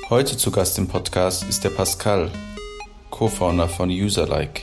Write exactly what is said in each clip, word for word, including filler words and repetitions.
Heute zu Gast im Podcast ist der Pascal, Co-Founder von Userlike.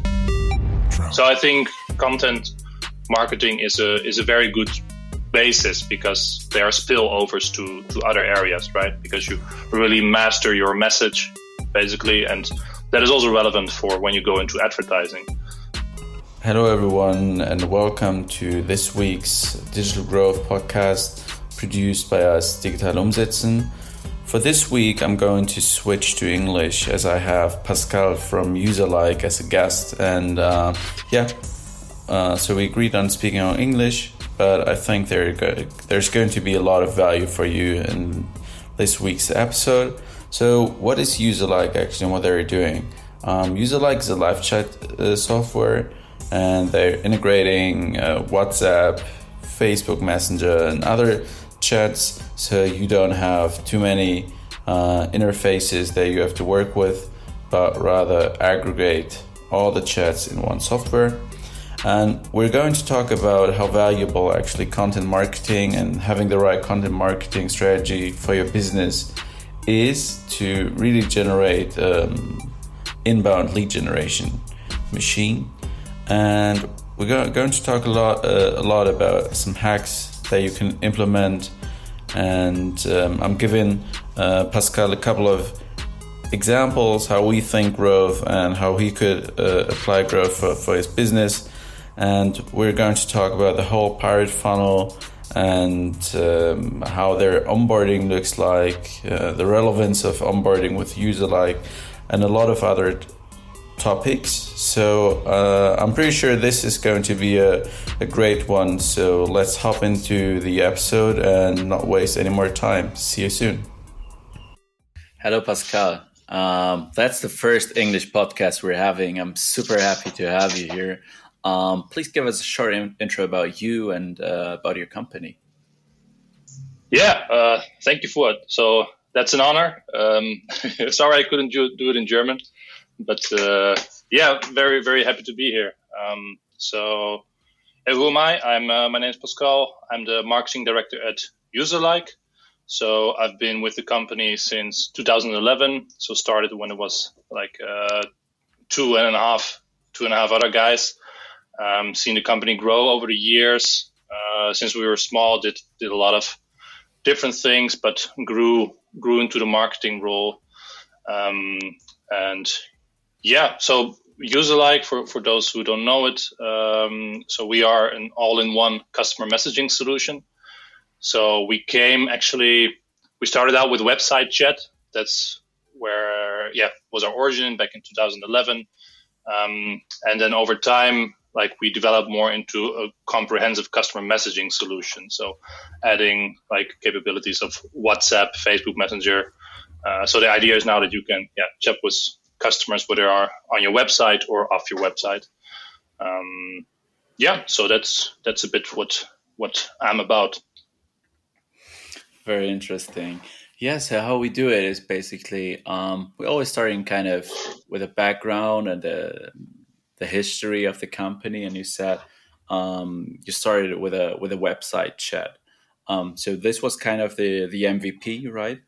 So I think content marketing is a is a very good basis because there are spillovers to, to other areas, right? Because you really master your message, basically, and that is also relevant for when you go into advertising. Hello everyone and welcome to this week's Digital Growth Podcast produced by us Digital Umsetzen. For this week I'm going to switch to English as I have Pascal from Userlike as a guest, and uh, yeah, uh, so we agreed on speaking on English, but I think there go- there's going to be a lot of value for you in this week's episode. So what is Userlike actually and what they're doing? Um, Userlike is a live chat uh, software, and they're integrating uh, WhatsApp, Facebook Messenger and other chats, so you don't have too many uh, interfaces that you have to work with, but rather aggregate all the chats in one software. And we're going to talk about how valuable actually content marketing and having the right content marketing strategy for your business is to really generate um, inbound lead generation machine. And we're go- going to talk a lot, uh, a lot about some hacks that you can implement, and um, I'm giving uh, Pascal a couple of examples how we think growth and how he could uh, apply growth for, for his business. And we're going to talk about the whole pirate funnel and um, how their onboarding looks like, uh, the relevance of onboarding with Userlike, and a lot of other t- topics. So uh, I'm pretty sure this is going to be a, a great one. So let's hop into the episode and not waste any more time. See you soon. Hello, Pascal. Um, that's the first English podcast we're having. I'm super happy to have you here. Um, please give us a short in- intro about you and uh, about your company. Yeah, uh, thank you for it. So that's an honor. Um, sorry I couldn't do, do it in German. But uh, yeah, very, very happy to be here. Um, so uh, who am I? I'm uh, my name is Pascal. I'm the marketing director at Userlike. So I've been with the company since two thousand eleven. So started when it was like uh, two and a half, two and a half other guys. Um, seen the company grow over the years. Uh, since we were small, did did a lot of different things, but grew grew into the marketing role. Um, and Yeah, so Userlike, for, for those who don't know it, um, so we are an all-in-one customer messaging solution. So we came actually, we started out with website chat. That's where, yeah, was our origin back in two thousand eleven. Um, and then over time, like we developed more into a comprehensive customer messaging solution. So adding like capabilities of WhatsApp, Facebook Messenger. Uh, so the idea is now that you can, yeah, chat with customers, whether they are on your website or off your website. Um, yeah, so that's that's a bit what what I'm about. Very interesting. Yeah, so how we do it is basically um, we always starting kind of with a background and the the history of the company. And you said um, you started with a with a website chat. Um, so this was kind of the the M V P, right?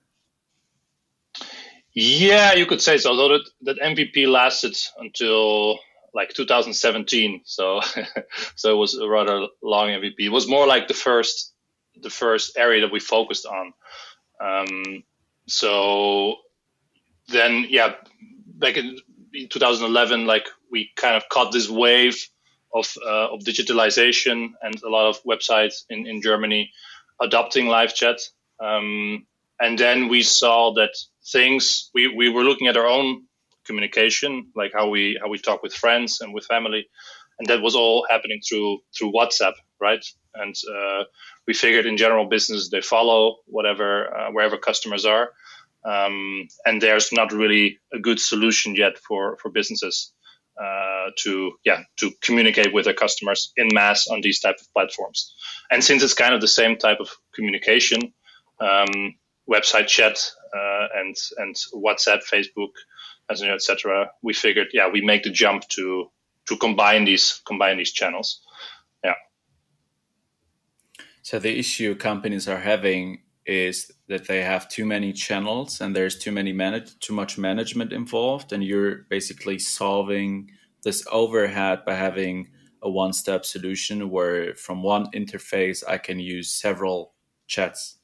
Yeah, you could say so. Although that, that M V P lasted until like two thousand seventeen, so so it was a rather long M V P. It was more like the first the first area that we focused on. Um, so then, yeah, back in two thousand eleven, like we kind of caught this wave of uh, of digitalization and a lot of websites in, in Germany adopting live chat. Um, and then we saw that things we, we were looking at our own communication, like how we how we talk with friends and with family, and that was all happening through through WhatsApp, right? And uh, we figured in general business they follow whatever uh, wherever customers are, um, and there's not really a good solution yet for for businesses uh, to yeah to communicate with their customers in mass on these type of platforms. And since it's kind of the same type of communication, um, website chat uh, and and WhatsApp, Facebook, et cetera. We figured, yeah, we make the jump to to combine these combine these channels. Yeah. So the issue companies are having is that they have too many channels and there's too many manage too much management involved, and you're basically solving this overhead by having a one-step solution where from one interface I can use several chats.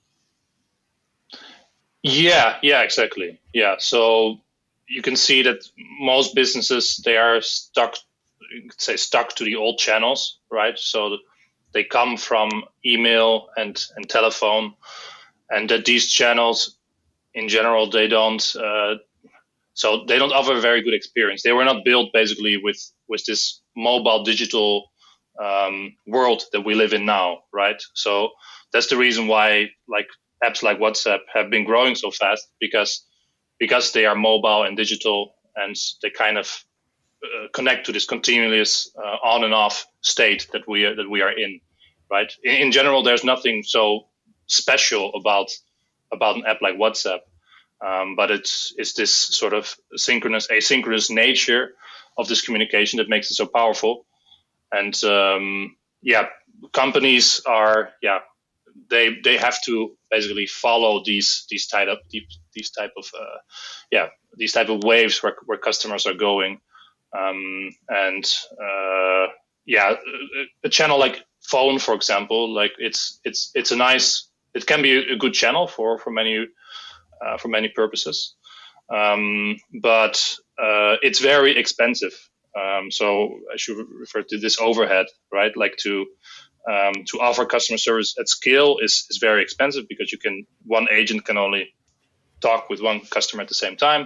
Yeah, yeah, exactly. Yeah, so you can see that most businesses, they are stuck, you could say stuck to the old channels, right? So they come from email and, and telephone, and that these channels in general, they don't, uh, so they don't offer a very good experience. They were not built basically with, with this mobile digital um, world that we live in now, right? So that's the reason why like apps like WhatsApp have been growing so fast, because because they are mobile and digital, and they kind of uh, connect to this continuous uh, on and off state that we are, that we are in, right? In, in general, there's nothing so special about about an app like WhatsApp, um, but it's it's this sort of synchronous, asynchronous nature of this communication that makes it so powerful. And um, yeah, companies are yeah they they have to basically follow these these type of these type of uh, yeah these type of waves where where customers are going, um, and uh, yeah, a channel like phone, for example, like it's it's it's a nice it can be a good channel for for many uh, for many purposes, um, but uh, it's very expensive. Um, so I should refer to this overhead, right? Like to Um, to offer customer service at scale is, is very expensive, because you can one agent can only talk with one customer at the same time,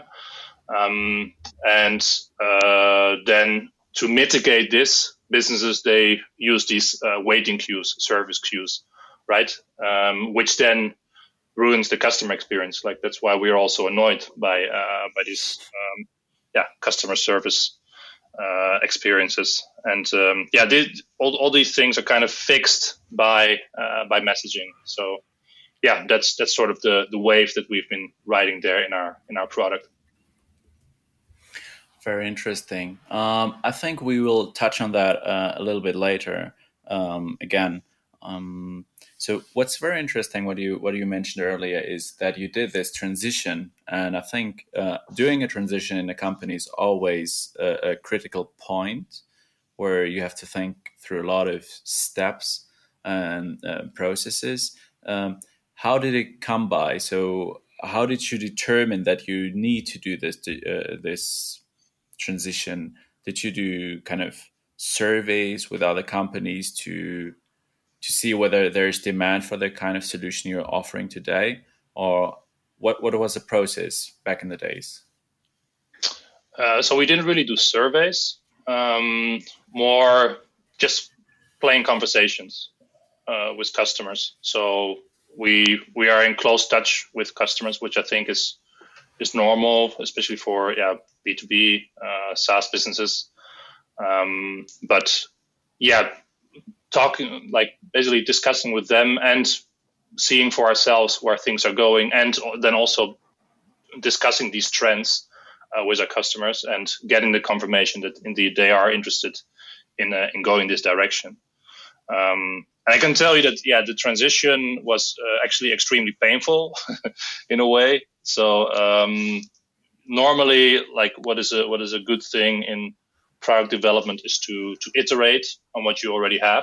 um, and uh, then to mitigate this, businesses they use these uh, waiting queues, service queues, right? Um, which then ruins the customer experience. Like that's why we are also annoyed by uh, by these um, yeah customer service Uh, experiences, and um, yeah, they, all all these things are kind of fixed by uh, by messaging. So yeah, that's that's sort of the the wave that we've been riding there in our in our product. Very interesting. Um, I think we will touch on that uh, a little bit later. Um, again, um, so what's very interesting, what you what you mentioned earlier, is that you did this transition, and I think uh, doing a transition in a company is always a, a critical point where you have to think through a lot of steps and uh, processes. Um, how did it come by? So how did you determine that you need to do this uh, this transition? Did you do kind of surveys with other companies to to see whether there's demand for the kind of solution you're offering today, or what what was the process back in the days? Uh, so we didn't really do surveys, um, more just plain conversations uh, with customers. So we we are in close touch with customers, which I think is is normal, especially for yeah B two B uh, SaaS businesses. Um, but yeah, talking like basically discussing with them and seeing for ourselves where things are going, and then also discussing these trends uh, with our customers and getting the confirmation that indeed they are interested in uh, in going this direction. Um, and I can tell you that yeah, the transition was uh, actually extremely painful in a way. So um, normally, like what is a what is a good thing in product development is to to iterate on what you already have.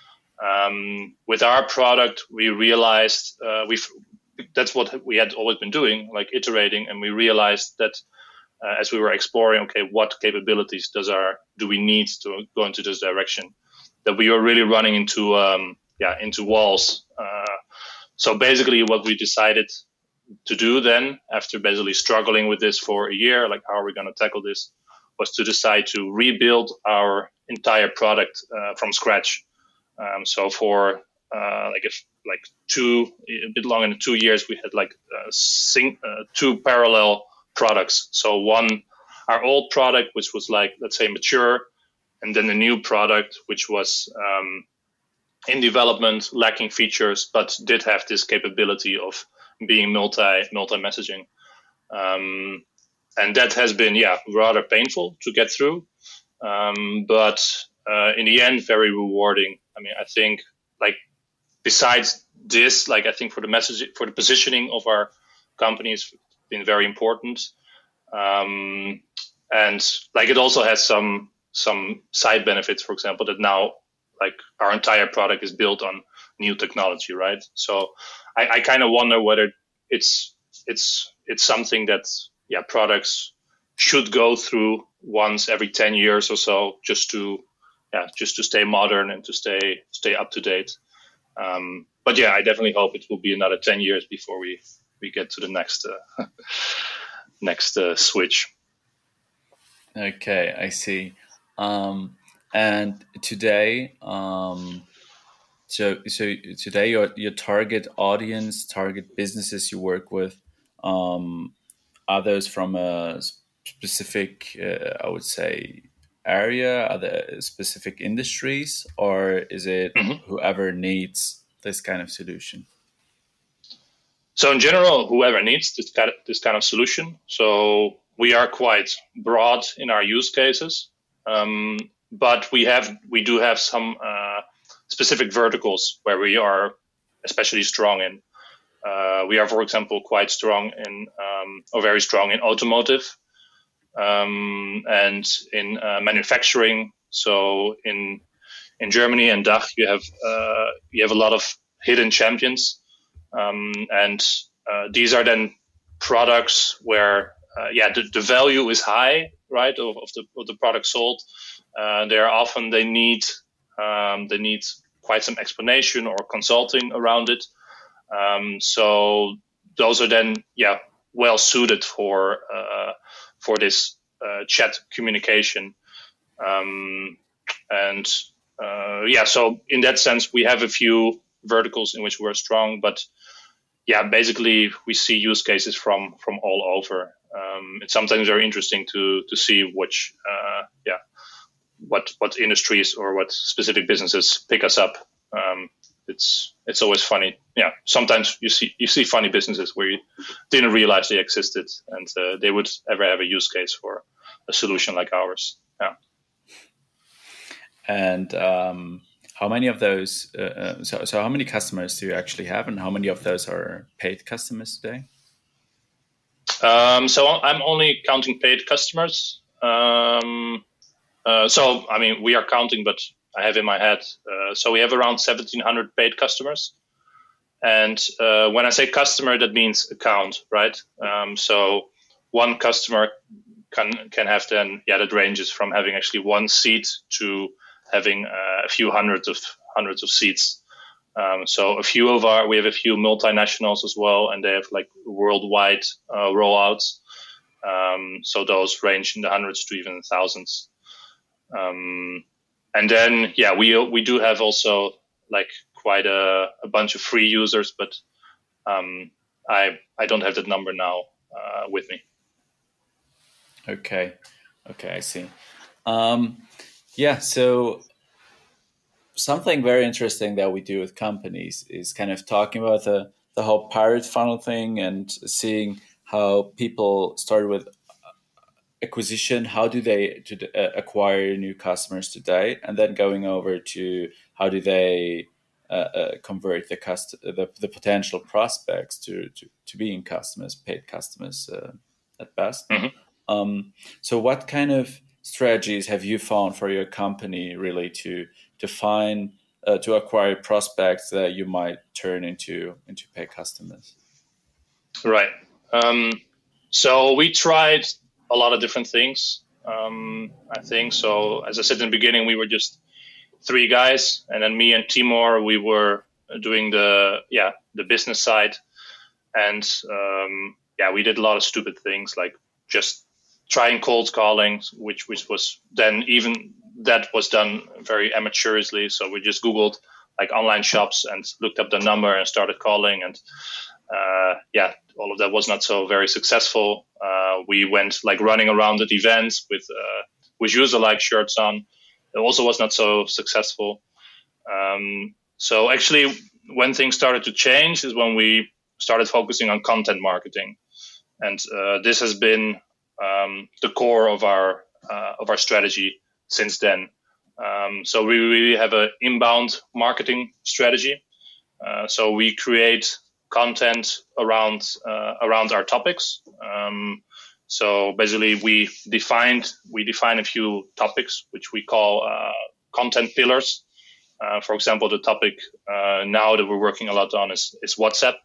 Um, with our product, we realized uh, we that's what we had always been doing, like iterating, and we realized that uh, as we were exploring, okay, what capabilities does our do we need to go into this direction, that we were really running into um, yeah into walls. Uh, so basically, what we decided to do then, after basically struggling with this for a year, like how are we going to tackle this, was to decide to rebuild our entire product uh, from scratch. Um, so for uh, like if like two a bit longer than two years, we had like uh, sing, uh, two parallel products. So one, our old product, which was like let's say mature, and then the new product, which was um, in development, lacking features, but did have this capability of being multi multi messaging. Um, and that has been yeah rather painful to get through, um, but uh, in the end very rewarding. I mean, I think like besides this, like I think for the message, for the positioning of our company, has been very important. Um, and like it also has some some side benefits, for example, that now like our entire product is built on new technology, right? So I, I kind of wonder whether it's it's it's something that yeah products should go through once every ten years or so, just to yeah just to stay modern and to stay stay up to date. Um, but yeah, I definitely hope it will be another ten years before we we get to the next uh, next uh, switch. Okay, I see. Um, and today, um, so so today your your target audience, target businesses you work with, um, are those from a specific, uh, I would say, area? Are there specific industries, or is it mm-hmm. whoever needs this kind of solution? So in general, whoever needs this kind of, this kind of solution. So we are quite broad in our use cases, um, but we have we do have some uh, specific verticals where we are especially strong in. Uh, we are, for example, quite strong in um, or very strong in automotive um, and in uh, manufacturing. So in in Germany and D A C H, you have uh, you have a lot of hidden champions, um, and uh, these are then products where uh, yeah the, the value is high, right, of, of the of the product sold. Uh, they are often they need um, they need quite some explanation or consulting around it. Um, so those are then yeah well suited for uh, for this uh, chat communication, um, and uh, yeah. So in that sense, we have a few verticals in which we're strong, but yeah, basically we see use cases from from all over. Um, it's sometimes very interesting to to see which uh, yeah what what industries or what specific businesses pick us up. Um, it's it's always funny. Yeah, sometimes you see you see funny businesses where you didn't realize they existed, and uh, they would ever have a use case for a solution like ours. Yeah. And um, how many of those? Uh, so so how many customers do you actually have, and how many of those are paid customers today? Um, so I'm only counting paid customers. Um, uh, so I mean, we are counting, but I have in my head. Uh, so we have around seventeen hundred paid customers. And uh, when I say customer, that means account, right? Um, so one customer can can have then, yeah, that ranges from having actually one seat to having uh, a few hundreds of hundreds of seats. Um, so a few of our, we have a few multinationals as well, and they have like worldwide uh, rollouts. Um, so those range in the hundreds to even thousands. Um, And then, yeah, we we do have also like quite a, a bunch of free users, but um, I I don't have that number now uh, with me. Okay, okay, I see. Um, yeah, so something very interesting that we do with companies is kind of talking about the the whole pirate funnel thing and seeing how people start with acquisition, how do they to, uh, acquire new customers today, and then going over to how do they uh, uh, convert the, cust- the the potential prospects to to, to being customers, paid customers uh, at best. Mm-hmm. Um, so what kind of strategies have you found for your company really to to find uh, to acquire prospects that you might turn into into paid customers? Right. Um, so we tried a lot of different things, um, I think. So as I said in the beginning, we were just three guys, and then me and Timur, we were doing the yeah the business side, and um, yeah, we did a lot of stupid things like just trying cold calling, which which was then even that was done very amateurishly. So we just Googled like online shops and looked up the number and started calling, and uh, yeah, all of that was not so very successful. Uh, we went like running around at events with uh, with user-like shirts on. It also was not so successful. Um, so actually, when things started to change is when we started focusing on content marketing, and uh, this has been um, the core of our uh, of our strategy since then. Um, so we really have an inbound marketing strategy. Uh, so we create content around uh, around our topics. Um, so basically, we defined we define a few topics which we call uh, content pillars. Uh, for example, the topic uh, now that we're working a lot on is is WhatsApp,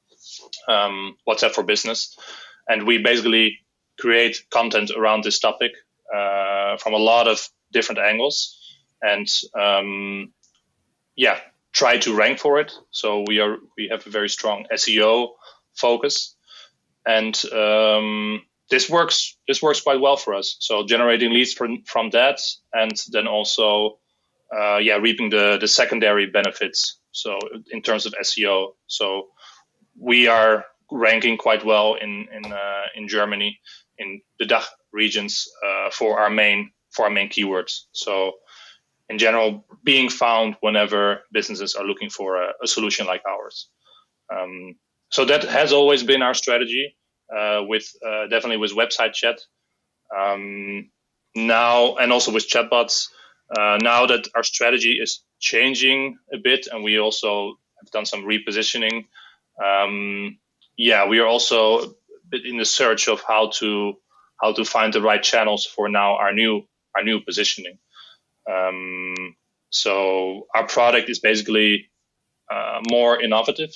um, WhatsApp for Business, and we basically create content around this topic uh, from a lot of different angles, and um, yeah. try to rank for it. So we are we have a very strong S E O focus, and um, this works this works quite well for us. So generating leads from from that, and then also uh, yeah reaping the the secondary benefits. So in terms of S E O, so we are ranking quite well in in uh, in Germany, in the D A C H regions uh, for our main for our main keywords. So in general, being found whenever businesses are looking for a, a solution like ours. Um, so that has always been our strategy, uh, with uh, definitely with website chat. Um, now, and also with chatbots. Uh, now that our strategy is changing a bit, and we also have done some repositioning. Um, yeah, we are also a bit in the search of how to how to find the right channels for now our new our new positioning. Um, so our product is basically uh, more innovative,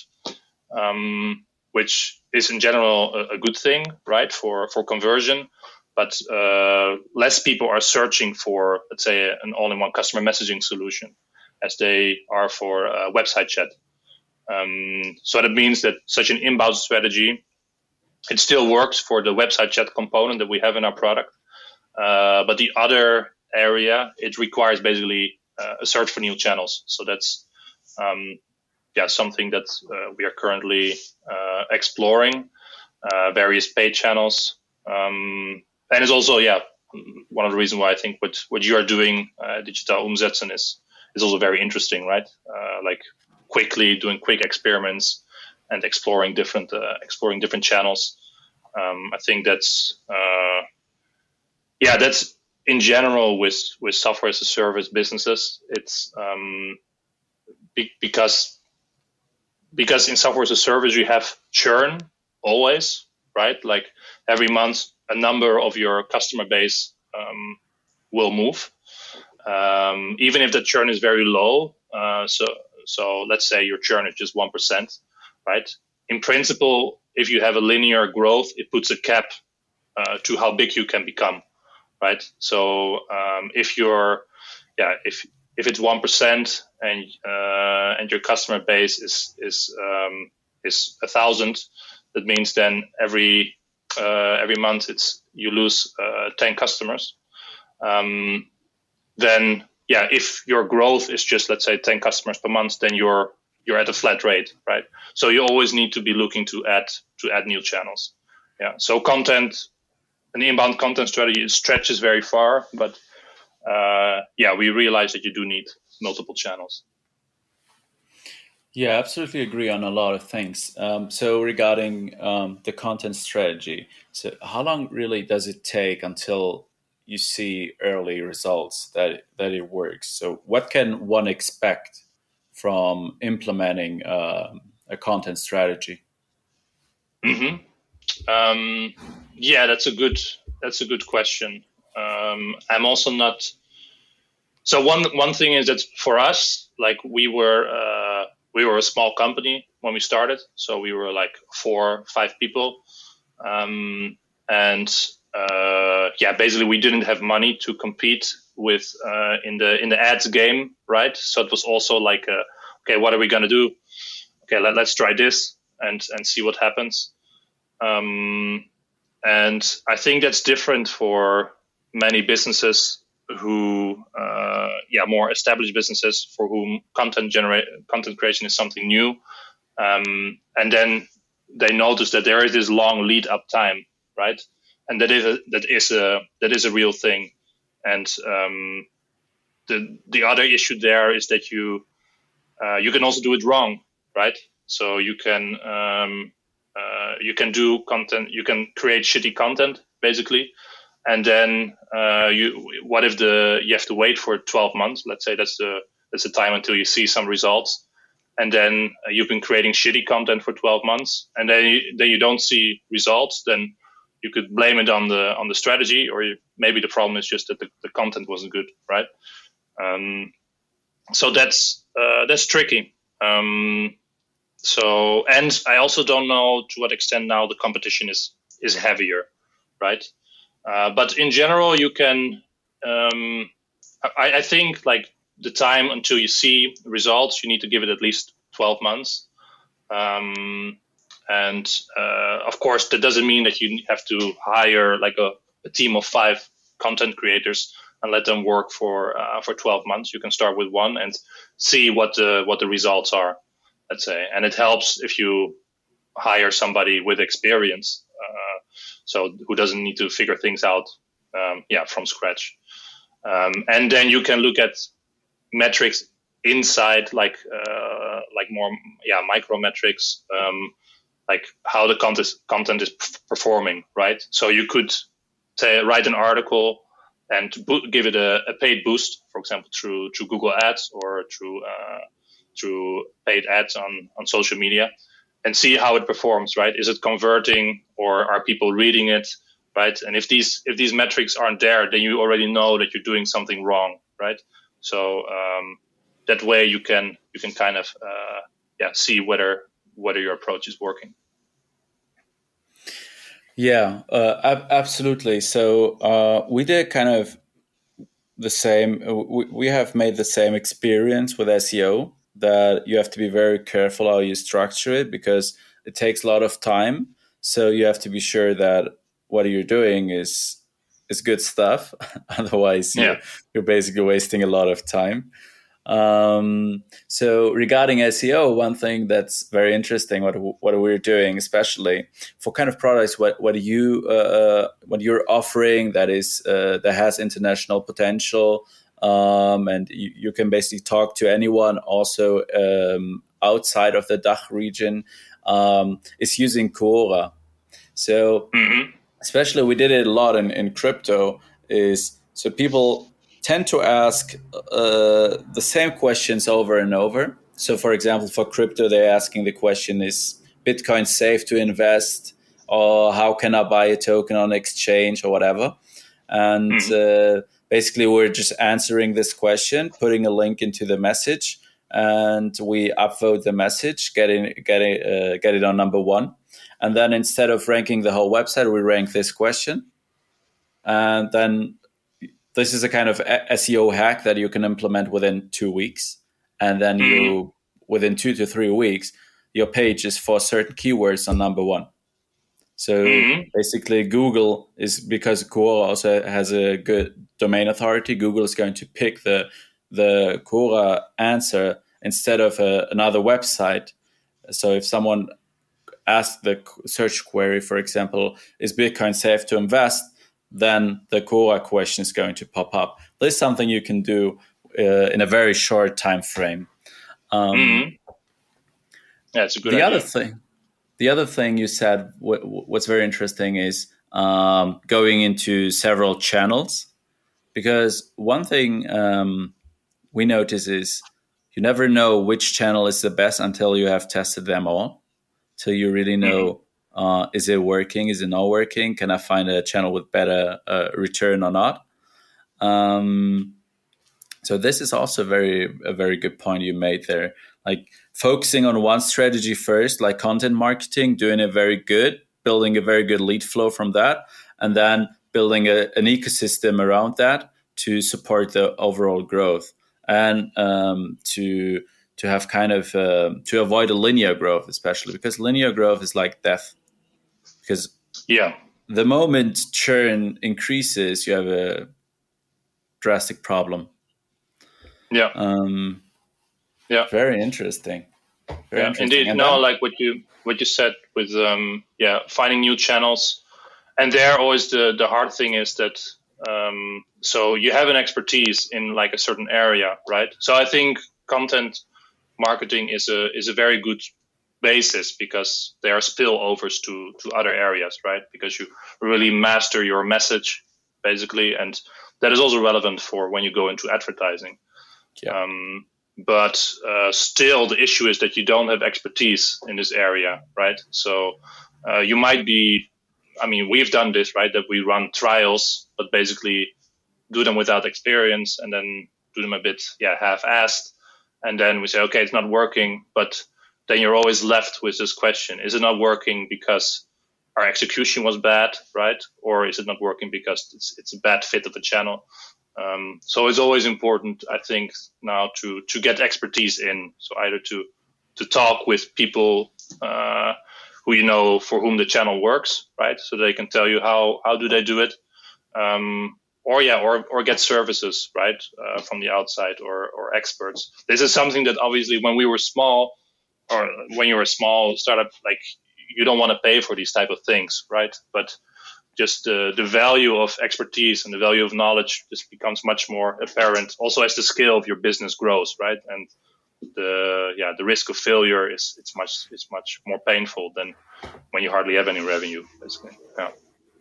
um, which is in general a, a good thing, right, for, for conversion. But uh, less people are searching for, let's say, an all-in-one customer messaging solution as they are for uh, website chat. Um, so that means that such an inbound strategy, it still works for the website chat component that we have in our product. Uh, but the other area, it requires basically uh, a search for new channels. So that's um, yeah something that uh, we are currently uh, exploring, uh, various paid channels, um, and it's also yeah one of the reasons why I think what what you are doing, uh, Digital Umsetzen, is is also very interesting, right? Uh, like quickly doing quick experiments and exploring different uh, exploring different channels. Um, I think that's uh, yeah that's. In general, with, with software as a service businesses, it's um, be, because because in software as a service you have churn always, right? Like every month, a number of your customer base um, will move, um, even if the churn is very low. Uh, so so let's say your churn is just one percent, right? In principle, if you have a linear growth, it puts a cap uh, to how big you can become. Right. So um, if you're, yeah, if if it's one percent and uh, and your customer base is is um, is a thousand, that means then every uh, every month it's you lose uh, ten customers. Um, then yeah, if your growth is just let's say ten customers per month, then you're you're at a flat rate, right? So you always need to be looking to add to add new channels. Yeah. So content. An inbound content strategy stretches very far, but uh, yeah, we realize that you do need multiple channels. Yeah, absolutely agree on a lot of things. Um, so regarding um, the content strategy, so how long really does it take until you see early results that that it works? So what can one expect from implementing uh, a content strategy? Mm-hmm. Um, yeah, that's a good that's a good question. Um, I'm also not. So one one thing is that for us, like we were uh, we were a small company when we started, so we were like four five people, um, and uh, yeah, basically we didn't have money to compete with uh, in the in the ads game, right? So it was also like, a, okay, what are we gonna do? Okay, let, let's try this and and see what happens. Um, and I think that's different for many businesses who, uh, yeah, more established businesses for whom content generate content creation is something new. Um, and then they notice that there is this long lead up time, right? And that is a, that is a, that is a real thing. And, um, the, the other issue there is that you, uh, you can also do it wrong, right? So you can, um, Uh, you can do content, you can create shitty content basically. And then, uh, you, what if the, you have to wait for twelve months? Let's say that's the, that's the time until you see some results. and then uh, you've been creating shitty content for twelve months, and then you, then you don't see results, then you could blame it on the on the strategy, or you, maybe the problem is just that the, the content wasn't good, right? Um, so that's uh, that's tricky. Um, so, and I also don't know to what extent now the competition is is heavier, right? Uh, but in general, you can. Um, I, I think like the time until you see results, you need to give it at least twelve months. Um, and uh, of course, that doesn't mean that you have to hire like a, a team of five content creators and let them work for uh, for twelve months. You can start with one and see what the what the results are, let's say. And it helps if you hire somebody with experience, uh, so who doesn't need to figure things out, um, yeah, from scratch. Um, and then you can look at metrics inside, like uh, like more yeah micro metrics, um, like how the content content is performing, right? So you could say write an article and bo- give it a, a paid boost, for example, through through Google Ads or through uh, through paid ads on on social media, and see how it performs, right? Is it converting, or are people reading it? Right, and if these if these metrics aren't there, then you already know that you're doing something wrong, right? So um, that way you can you can kind of uh, yeah see whether whether your approach is working. Yeah, uh, ab- absolutely. So uh, we did kind of the same. We, we have made the same experience with S E O, that you have to be very careful how you structure it, because it takes a lot of time. So you have to be sure that what you're doing is is good stuff. Otherwise, yeah. you're, you're basically wasting a lot of time. Um, so regarding S E O, one thing that's very interesting, what what we're doing, especially for kind of products, what what you uh, what you're offering that is uh, that has international potential, um, and you, you can basically talk to anyone, also um, outside of the D A C H region, um, is using Quora. So. Mm-hmm. Especially we did it a lot in, in crypto, is so people tend to ask uh, the same questions over and over. So for example, for crypto, they're asking the question, is Bitcoin safe to invest? Or how can I buy a token on exchange or whatever? And mm-hmm. uh, basically we're just answering this question, putting a link into the message, and we upvote the message, get it, get it, uh, get it on number one. And then instead of ranking the whole website, we rank this question. And then this is a kind of S E O hack that you can implement within two weeks. And then mm-hmm. you, within two to three weeks, your page is for certain keywords on number one. So mm-hmm. basically Google is, because Quora also has a good domain authority, Google is going to pick the, the Quora answer instead of a, another website. So if someone ask the search query, for example, is Bitcoin safe to invest? Then the Quora question is going to pop up. This is something you can do uh, in a very short time frame. Um, mm-hmm. Yeah, it's a good the idea. Other thing, the other thing you said, w- what's very interesting is um, going into several channels, because one thing um, we notice is you never know which channel is the best until you have tested them all. So you really know, uh, is it working? Is it not working? Can I find a channel with better uh, return or not? Um, so this is also very a very good point you made there. Like focusing on one strategy first, like content marketing, doing it very good, building a very good lead flow from that, and then building a, an ecosystem around that to support the overall growth and um, to... to have kind of, uh, to avoid a linear growth, especially because linear growth is like death. Because yeah, the moment churn increases, you have a drastic problem. Yeah. Um, yeah. Very interesting. Very yeah, interesting. Indeed. And no, then, like what you, what you said with, um, yeah, finding new channels. And there always the, the hard thing is that, um, so you have an expertise in like a certain area, right? So I think content marketing is a is a very good basis, because there are spillovers to to other areas, right? Because you really master your message, basically, and that is also relevant for when you go into advertising. Yeah. Um, but uh, still the issue is that you don't have expertise in this area, right? So uh, you might be, I mean, we've done this, right? That we run trials, but basically do them without experience and then do them a bit, yeah, half-assed. And then we say, okay, it's not working, but then you're always left with this question. Is it not working because our execution was bad, right? Or is it not working because it's it's a bad fit of the channel? Um, so it's always important, I think, now to to get expertise in. So either to to talk with people uh, who you know for whom the channel works, right? So they can tell you how how do they do it, um, or yeah, or or get services, right, uh, from the outside or or experts. This is something that obviously when we were small, or when you're a small startup, like you don't want to pay for these type of things, right? But just uh, the value of expertise and the value of knowledge just becomes much more apparent also as the scale of your business grows, right? And the yeah the risk of failure is it's much it's much more painful than when you hardly have any revenue, basically. Yeah.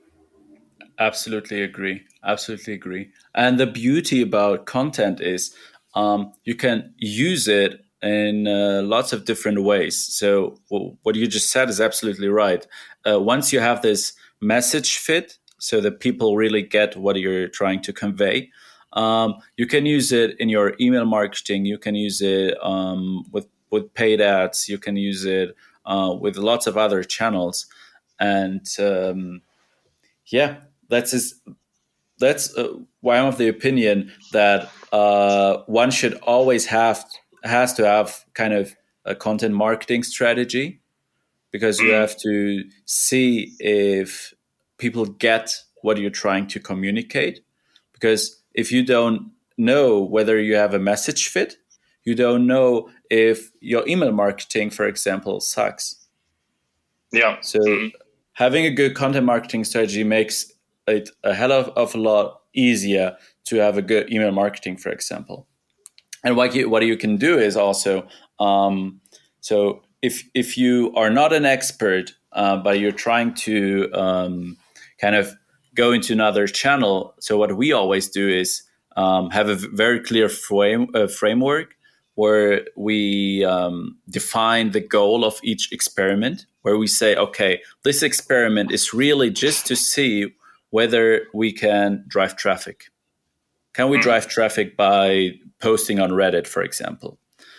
Absolutely agree. Absolutely agree. And the beauty about content is um, you can use it in uh, lots of different ways. So w- what you just said is absolutely right. Uh, once you have this message fit, so that people really get what you're trying to convey, um, you can use it in your email marketing. You can use it um, with with paid ads. You can use it uh, with lots of other channels. And um, yeah, that's is that's uh, why I'm of the opinion that uh, one should always have has to have kind of a content marketing strategy, because you have to see if people get what you're trying to communicate. Because if you don't know whether you have a message fit, you don't know if your email marketing, for example, sucks. Yeah. So having a good content marketing strategy makes it a hell of, of a lot easier to have a good email marketing, for example. And what you what you can do is also, um, so if if you are not an expert, uh, but you're trying to um, kind of go into another channel, so what we always do is um, have a very clear frame uh, framework where we um, define the goal of each experiment, where we say, okay, this experiment is really just to see whether we can drive traffic. Can we drive traffic by posting on Reddit, for example?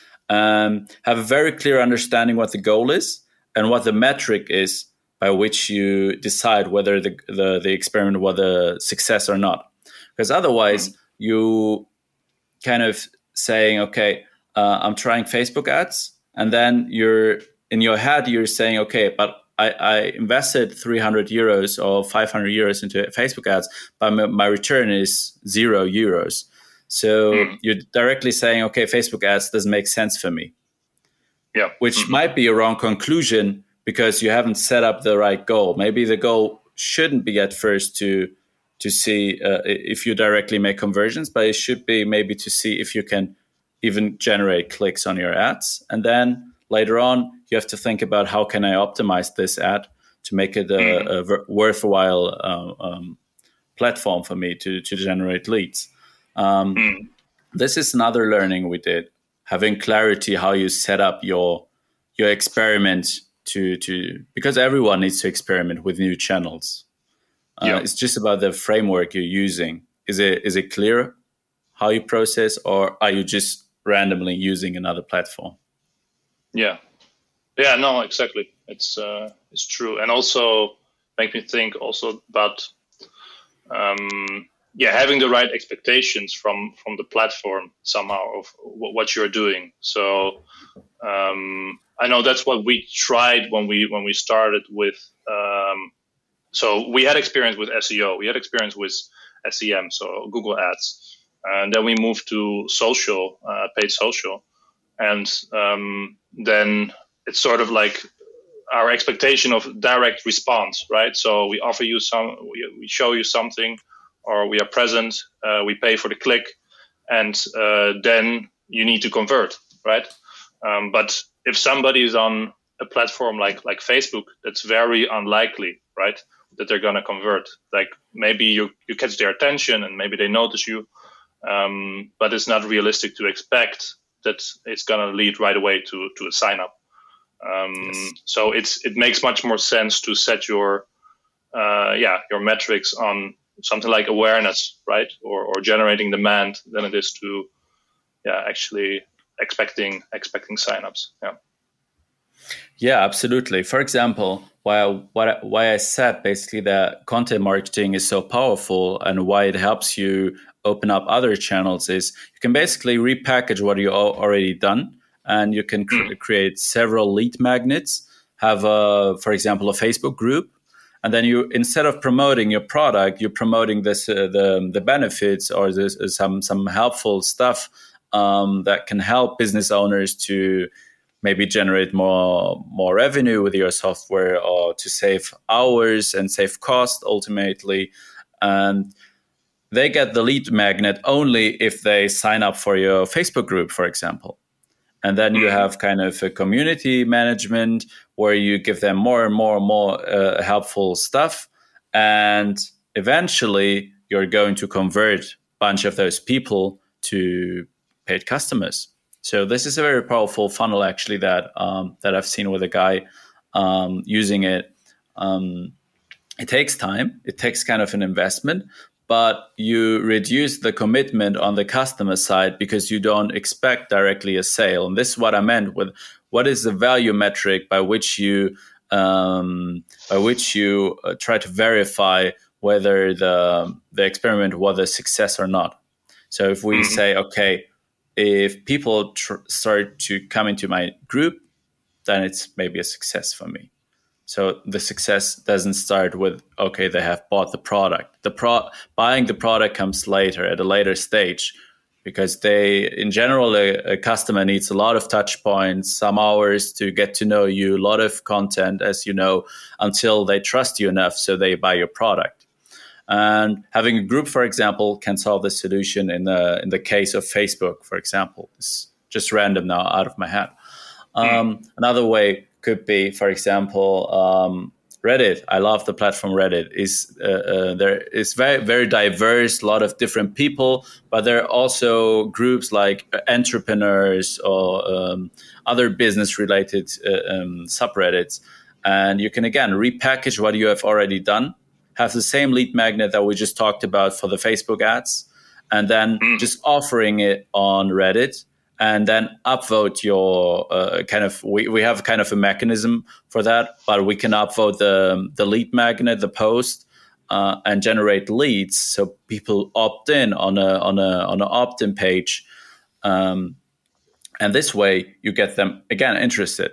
Um, have a very clear understanding what the goal is and what the metric is by which you decide whether the, the, the experiment was a success or not. Because otherwise, you kind of saying, okay, uh, I'm trying Facebook ads. And then you're in your head, you're saying, okay, but I, I invested three hundred euros or five hundred euros into Facebook ads, but my, my return is zero euros. So mm. you're directly saying, okay, Facebook ads doesn't make sense for me. Yeah. Which mm-hmm. might be a wrong conclusion because you haven't set up the right goal. Maybe the goal shouldn't be at first to to see uh, if you directly make conversions, but it should be maybe to see if you can even generate clicks on your ads. And then later on, you have to think about how can I optimize this ad to make it a, mm. a worthwhile uh, um, platform for me to, to generate leads. Um, mm. This is another learning we did, having clarity how you set up your your experiment to to because everyone needs to experiment with new channels. Uh, yeah. It's just about the framework you're using. Is it is it clear how you process, or are you just randomly using another platform? Yeah, yeah, no, exactly. It's uh, it's true, and also make me think also about um, yeah having the right expectations from from the platform somehow of w- what you're doing. So um, I know that's what we tried when we when we started with. Um, so we had experience with S E O, we had experience with S E M, so Google Ads, and then we moved to social, uh, paid social, and um, then it's sort of like our expectation of direct response, right? So we offer you some, we, we show you something, or we are present, uh, we pay for the click, and uh, then you need to convert, right? Um, but if somebody is on a platform like like Facebook, that's very unlikely, right, that they're going to convert. Like maybe you, you catch their attention and maybe they notice you, um, but it's not realistic to expect that it's going to lead right away to to a sign up. Um, yes. So it's it makes much more sense to set your uh, yeah your metrics on something like awareness, right, or or generating demand than it is to yeah actually expecting expecting signups. Yeah. Yeah, absolutely. For example, why I, why, why I said basically that content marketing is so powerful and why it helps you open up other channels is you can basically repackage what you already done, and you can cr- create several lead magnets, have a, for example, a Facebook group, and then you, instead of promoting your product, you're promoting this uh, the the benefits or this, uh, some some helpful stuff um, that can help business owners to maybe generate more more revenue with your software, or to save hours and save cost ultimately. And they get the lead magnet only if they sign up for your Facebook group, for example. And then you have kind of a community management where you give them more and more and more uh, helpful stuff. And eventually you're going to convert a bunch of those people to paid customers. So this is a very powerful funnel, actually, that um, that I've seen with a guy um, using it. Um, it takes time. It takes kind of an investment, but you reduce the commitment on the customer side because you don't expect directly a sale. And this is what I meant with what is the value metric by which you um, by which you uh, try to verify whether the the experiment was a success or not. So if we mm-hmm. say, okay, if people tr- start to come into my group, then it's maybe a success for me. So the success doesn't start with, okay, they have bought the product. The pro- buying the product comes later, at a later stage, because they, in general, a, a customer needs a lot of touch points, some hours to get to know you, a lot of content, as you know, until they trust you enough so they buy your product. And having a group, for example, can solve the solution in the in the case of Facebook, for example. It's just random now out of my head. Um, mm. Another way could be, for example, um, Reddit. I love the platform Reddit. Is uh, uh, there is very very diverse, a lot of different people, but there are also groups like entrepreneurs or um, other business related uh, um, subreddits, and you can again repackage what you have already done. Have the same lead magnet that we just talked about for the Facebook ads, and then mm. just offering it on Reddit, and then upvote your uh, kind of, we, we have kind of a mechanism for that, but we can upvote the, the lead magnet, the post, uh, and generate leads. So people opt in on a, on a, on an opt-in page. Um, and this way you get them again, interested.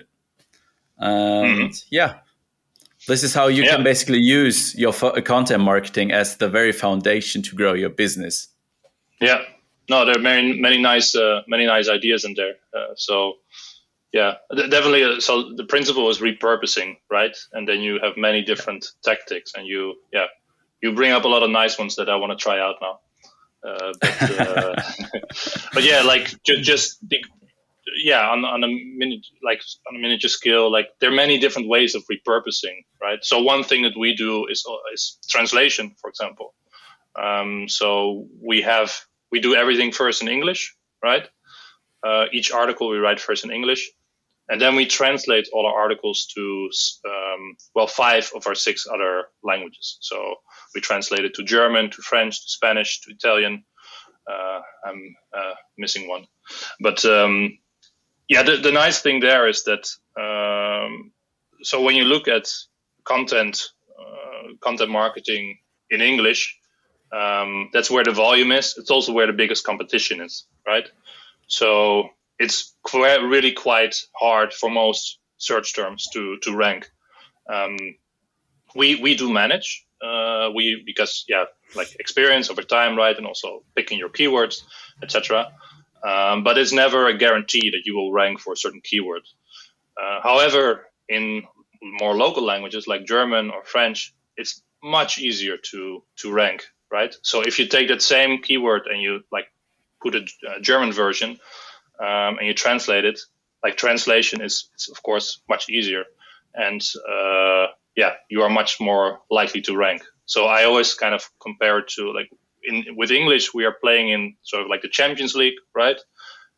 And mm. yeah. This is how you yeah. can basically use your fo- content marketing as the very foundation to grow your business. Yeah, no, there are many, many nice, uh, many nice ideas in there. Uh, so, yeah, definitely. Uh, so the principle is repurposing, right? And then you have many different yeah. tactics, and you, yeah, you bring up a lot of nice ones that I want to try out now. Uh, but, uh, but yeah, like ju- just. The, Yeah, on on a minute like on a miniature scale, like there are many different ways of repurposing, right? So one thing that we do is is translation, for example. Um, so we have we do everything first in English, right? Uh, each article we write first in English, and then we translate all our articles to um, well five of our six other languages. So we translate it to German, to French, to Spanish, to Italian. Uh, I'm uh, missing one, but. Um, Yeah, the, the nice thing there is that, um, so when you look at content, uh, content marketing in English, um, that's where the volume is. It's also where the biggest competition is, right? So it's qu- really quite hard for most search terms to, to rank. Um, we, we do manage, uh, we, because yeah, like experience over time, right? And also picking your keywords, et cetera. Um, but it's never a guarantee that you will rank for a certain keyword. Uh, however, in more local languages like German or French, it's much easier to to rank, right? So if you take that same keyword and you like put a, a German version um, and you translate it, like translation is, is of course much easier, and uh, yeah, you are much more likely to rank. So I always kind of compare it to like. In, with English, we are playing in sort of like the Champions League, right?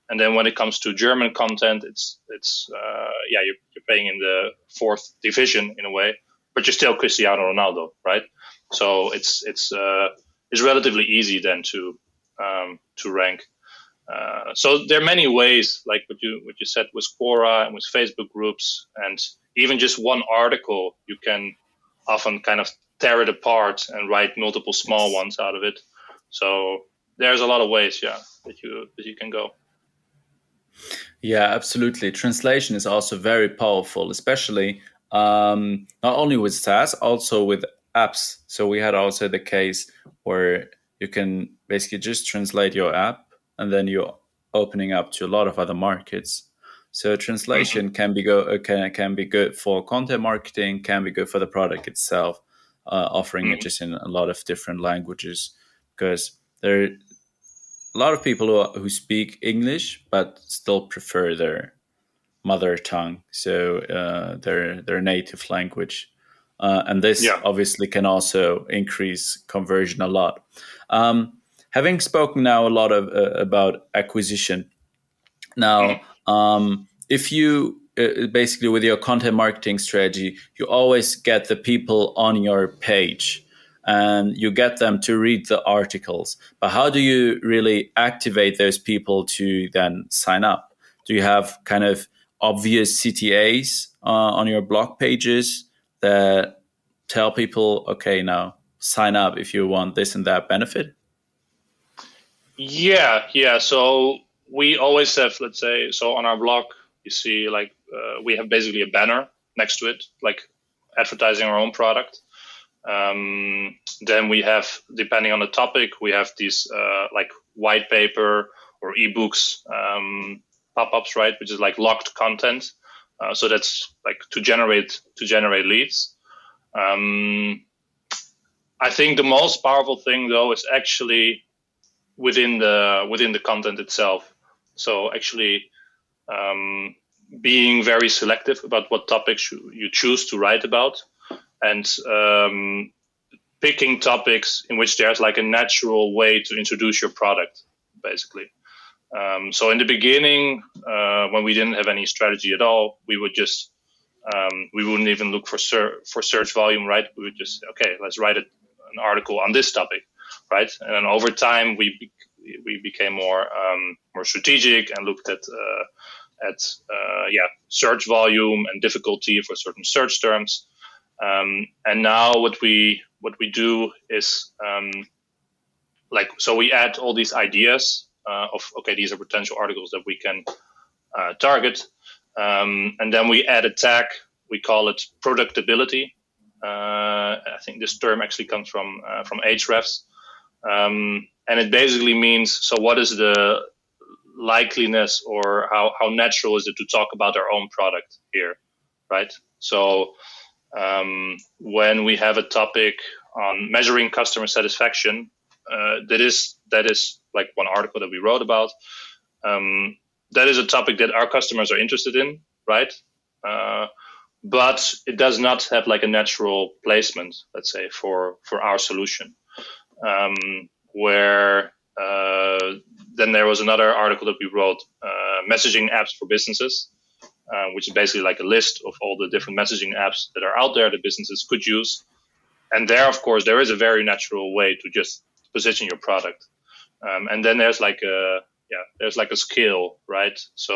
And then when it comes to German content, it's it's uh, yeah, you're, you're playing in the fourth division in a way, but you're still Cristiano Ronaldo, right? So it's it's uh, it's relatively easy then to um, to rank. Uh, so there are many ways, like what you what you said with Quora and with Facebook groups, and even just one article, you can often kind of tear it apart and write multiple small ones out of it. So there's a lot of ways, yeah, that you that you can go. Yeah, absolutely. Translation is also very powerful, especially um, not only with SaaS, also with apps. So we had also the case where you can basically just translate your app, and then you're opening up to a lot of other markets. So translation mm-hmm. can be go can can be good for content marketing, can be good for the product itself, uh, offering mm-hmm. it just in a lot of different languages, because there are a lot of people who, who speak English but still prefer their mother tongue, so uh, their their native language, uh, and this yeah. obviously can also increase conversion a lot. Um, having spoken now a lot of uh, about acquisition, now mm-hmm. um, if you uh, basically with your content marketing strategy, you always get the people on your page and you get them to read the articles. But how do you really activate those people to then sign up? Do you have kind of obvious C T As uh, on your blog pages that tell people, okay, now sign up if you want this and that benefit? Yeah, yeah. So we always have, let's say, so on our blog, you see like uh, we have basically a banner next to it, like advertising our own product. Um, then we have, depending on the topic, we have these uh, like white paper or ebooks um, pop-ups, right? Which is like locked content. Uh, so that's like to generate to generate leads. Um, I think the most powerful thing though is actually within the within the content itself. So actually um, being very selective about what topics you, you choose to write about. And um, picking topics in which there's like a natural way to introduce your product, basically. Um, so in the beginning, uh, when we didn't have any strategy at all, we would just um, we wouldn't even look for ser- for search volume, right? We would just okay, let's write a, an article on this topic, right? And then over time, we be- we became more um, more strategic and looked at uh, at uh, yeah search volume and difficulty for certain search terms. Um, and now what we what we do is um, like so we add all these ideas uh, of okay, these are potential articles that we can uh, target, um, and then we add a tag. We call it productability. Uh, I think this term actually comes from uh, from Ahrefs, um, and it basically means so what is the likeliness or how how natural is it to talk about our own product here, right? So Um, when we have a topic on measuring customer satisfaction, uh, that is that is like one article that we wrote about. Um, that is a topic that our customers are interested in, right? Uh, but it does not have like a natural placement, let's say, for for our solution. Um, where uh, then there was another article that we wrote, uh, messaging apps for businesses. Uh, which is basically like a list of all the different messaging apps that are out there that businesses could use. And there, of course, there is a very natural way to just position your product. Um, and then there's like a, yeah, there's like a scale, right? So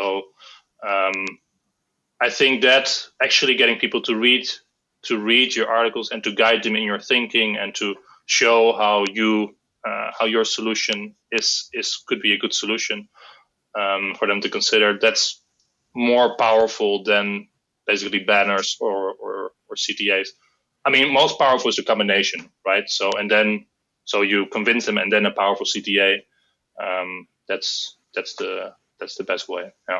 um, I think that actually getting people to read, to read your articles and to guide them in your thinking and to show how you, uh, how your solution is, is, could be a good solution um, for them to consider. That's more powerful than basically banners or, or, or C T As. I mean, most powerful is the combination, right? So, and then, so you convince them and then a powerful C T A. Um, that's, that's the, that's the best way. Yeah.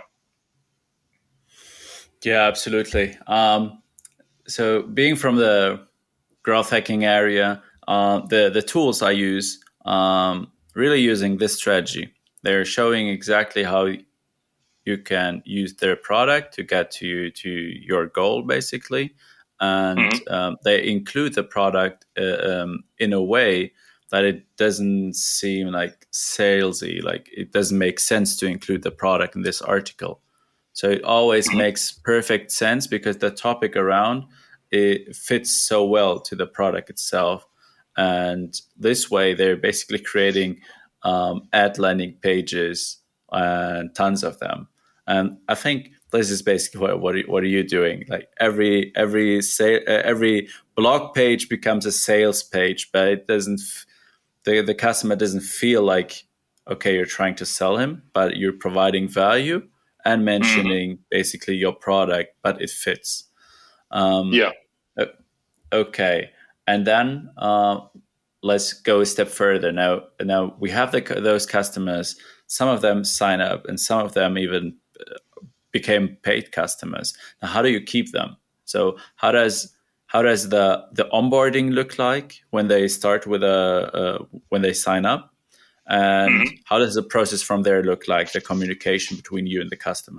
Yeah, absolutely. Um, so being from the growth hacking area, uh, the, the tools I use, um, really using this strategy, they're showing exactly how you can use their product to get to you, to your goal, basically. And mm-hmm. um, they include the product uh, um, in a way that it doesn't seem like salesy, like it doesn't make sense to include the product in this article. So it always makes perfect sense because the topic around it fits so well to the product itself. And this way they're basically creating um, ad landing pages and tons of them. And I think this is basically what what are, what are you doing? Like every every say, uh, every blog page becomes a sales page, but it doesn't. The the customer doesn't feel like, okay, you're trying to sell him, but you're providing value and mentioning mm-hmm. basically your product, but it fits. Um, yeah. Okay, and then uh, let's go a step further. Now, now we have the, those customers. Some of them sign up, and some of them even became paid customers. Now, how do you keep them? So, how does how does the the onboarding look like when they start with a uh, when they sign up, and mm-hmm. how does the process from there look like? The communication between you and the customer.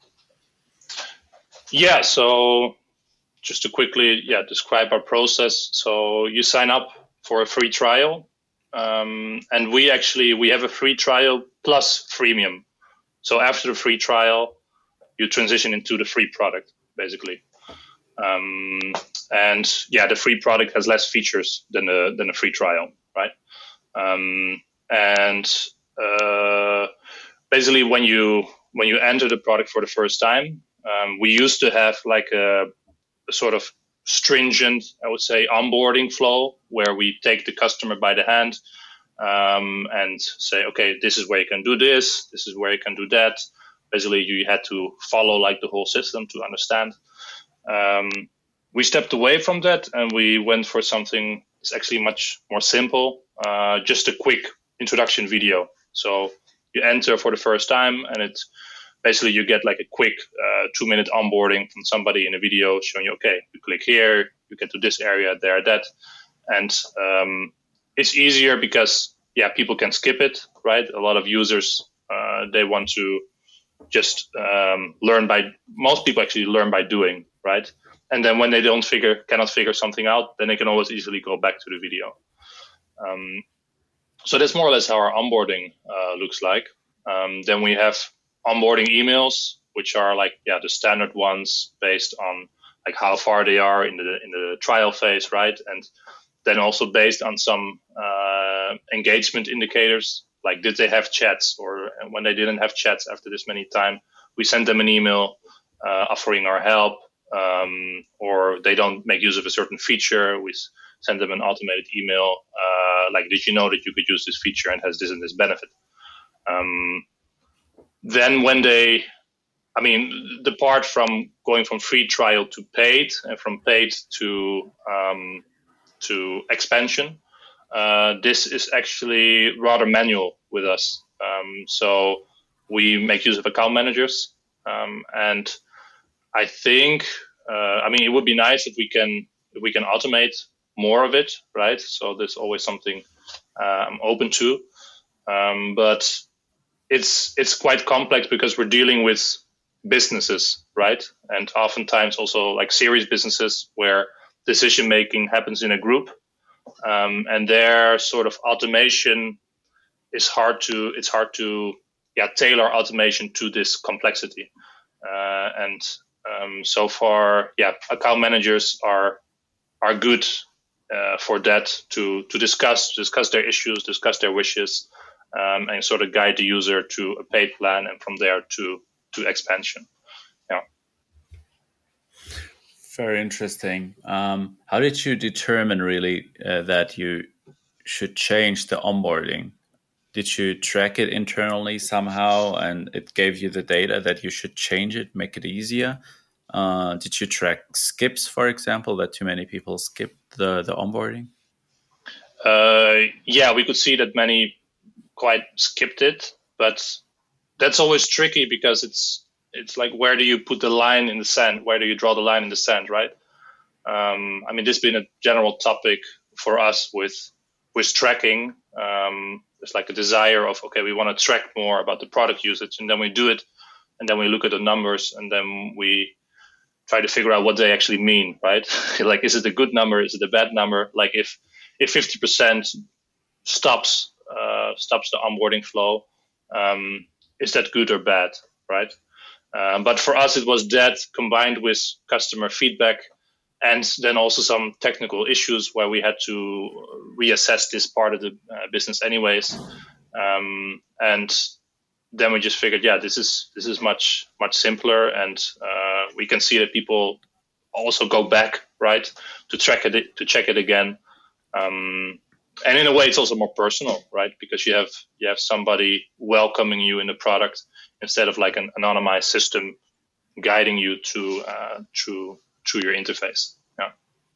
Yeah. So, just to quickly, yeah, describe our process. So, you sign up for a free trial, um, and we actually we have a free trial plus freemium. So, after the free trial, you transition into the free product, basically. Um, and yeah, the free product has less features than a, than a free trial, right? Um, and uh, basically when you, when you enter the product for the first time, um, we used to have like a, a sort of stringent, I would say, onboarding flow where we take the customer by the hand um, and say, okay, this is where you can do this, this is where you can do that. Basically, you had to follow like the whole system to understand. Um, we stepped away from that and we went for something that's actually much more simple, uh, just a quick introduction video. So you enter for the first time and it's basically you get like a quick uh, two minute onboarding from somebody in a video showing you, okay, you click here, you get to this area, there, that. And um, it's easier because, yeah, people can skip it, right? A lot of users, uh, they want to just um, learn by, most people actually learn by doing, right? And then when they don't figure, cannot figure something out, then they can always easily go back to the video. Um, so that's more or less how our onboarding uh, looks like. Um, then we have onboarding emails, which are like, yeah, the standard ones based on like how far they are in the in the trial phase, right? And then also based on some uh, engagement indicators, like did they have chats, or when they didn't have chats after this many time, we send them an email uh, offering our help, um, or they don't make use of a certain feature, we send them an automated email uh, like, did you know that you could use this feature and has this and this benefit? Um, then when they, I mean, the part from going from free trial to paid and from paid to um, to expansion, uh, this is actually rather manual with us. Um, so we make use of account managers, um, and I think, uh, I mean, it would be nice if we can if we can automate more of it, right? So there's always something uh, I'm open to, um, but it's it's quite complex because we're dealing with businesses, right? And oftentimes also like serious businesses where decision making happens in a group, um, and their sort of automation is hard to it's hard to yeah tailor automation to this complexity. Uh, and um, so far, yeah, account managers are are good uh, for that to to discuss discuss their issues, discuss their wishes, um, and sort of guide the user to a paid plan, and from there to to expansion. Yeah. Very interesting. Um, how did you determine really uh, that you should change the onboarding? Did you track it internally somehow and it gave you the data that you should change it, make it easier? Uh, did you track skips, for example, that too many people skip the, the onboarding? Uh, yeah, we could see that many quite skipped it, but that's always tricky because it's it's like, where do you put the line in the sand? Where do you draw the line in the sand, right? Um, I mean, this has been a general topic for us with with tracking. Um, there's like a desire of, okay, we want to track more about the product usage, and then we do it, and then we look at the numbers, and then we try to figure out what they actually mean, right? Like, is it a good number? Is it a bad number? Like, if if fifty percent stops uh, stops the onboarding flow. Um, is that good or bad, right? Um, but for us, it was that combined with customer feedback, and then also some technical issues where we had to reassess this part of the uh, business, anyways. Um, and then we just figured, yeah, this is this is much much simpler, and uh, we can see that people also go back, right, to check it to check it again. Um, and in a way, it's also more personal, right, because you have you have somebody welcoming you in the product instead of like an anonymized system guiding you to uh, to to your interface. Yeah.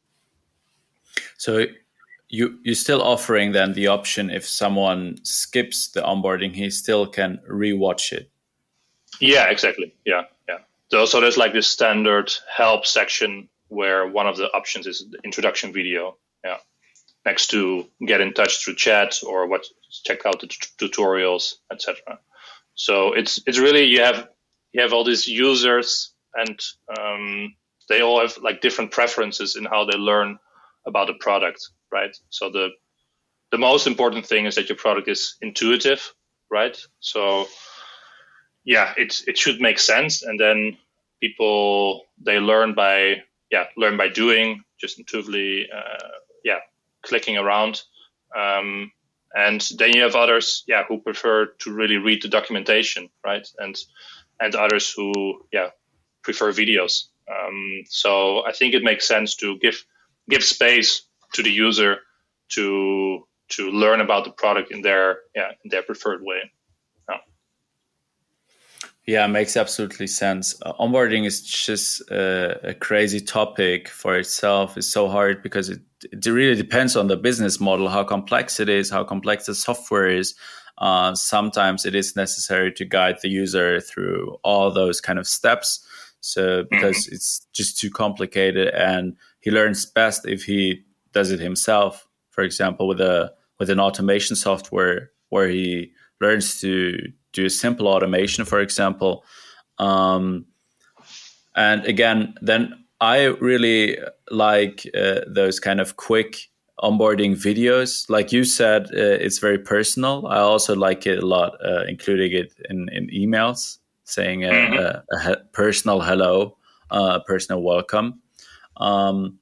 So you you're still offering then the option, if someone skips the onboarding, he still can rewatch it. Yeah, exactly. Yeah, yeah. So, so there's like this standard help section where one of the options is the introduction video. Yeah, next to get in touch through chat or what check out the t- tutorials, et cetera. So it's it's really you have you have all these users, and um, they all have like different preferences in how they learn about the product, right? So the the most important thing is that your product is intuitive, right? So yeah, it it should make sense, and then people they learn by yeah learn by doing, just intuitively uh, yeah clicking around. Um, and then you have others yeah who prefer to really read the documentation, right? And and others who yeah prefer videos. Um, so I think it makes sense to give give space to the user to to learn about the product in their yeah in their preferred way. Yeah, yeah, it makes absolutely sense. Uh, onboarding is just uh, a crazy topic for itself. It's so hard because it it really depends on the business model, how complex it is, how complex the software is. Uh, sometimes it is necessary to guide the user through all those kind of steps. So because mm-hmm. it's just too complicated, and he learns best if he does it himself. For example, with a with an automation software where he learns to do a simple automation, for example. Um, and again, then I really like uh, those kind of quick onboarding videos. Like you said, uh, it's very personal. I also like it a lot, uh, including it in, in emails, saying a, mm-hmm. a, a personal hello, a uh, personal welcome. Um,